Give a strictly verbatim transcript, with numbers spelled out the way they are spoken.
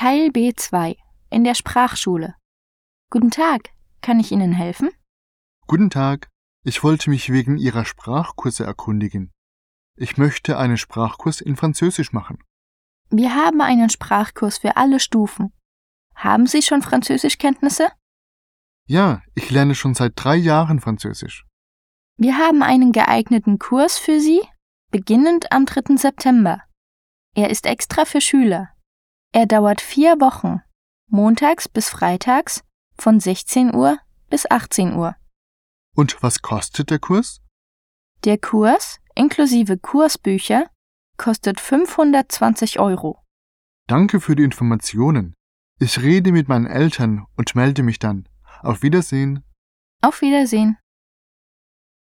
Teil B zwei in der Sprachschule. Guten Tag, kann ich Ihnen helfen? Guten Tag, ich wollte mich wegen Ihrer Sprachkurse erkundigen. Ich möchte einen Sprachkurs in Französisch machen. Wir haben einen Sprachkurs für alle Stufen. Haben Sie schon Französischkenntnisse? Ja, ich lerne schon seit drei Jahren Französisch. Wir haben einen geeigneten Kurs für Sie, beginnend am dritten September. Er ist extra für Schüler. Er dauert vier Wochen, montags bis freitags von sechzehn Uhr bis achtzehn Uhr. Und was kostet der Kurs? Der Kurs, inklusive Kursbücher, kostet fünfhundertzwanzig Euro. Danke für die Informationen. Ich rede mit meinen Eltern und melde mich dann. Auf Wiedersehen. Auf Wiedersehen.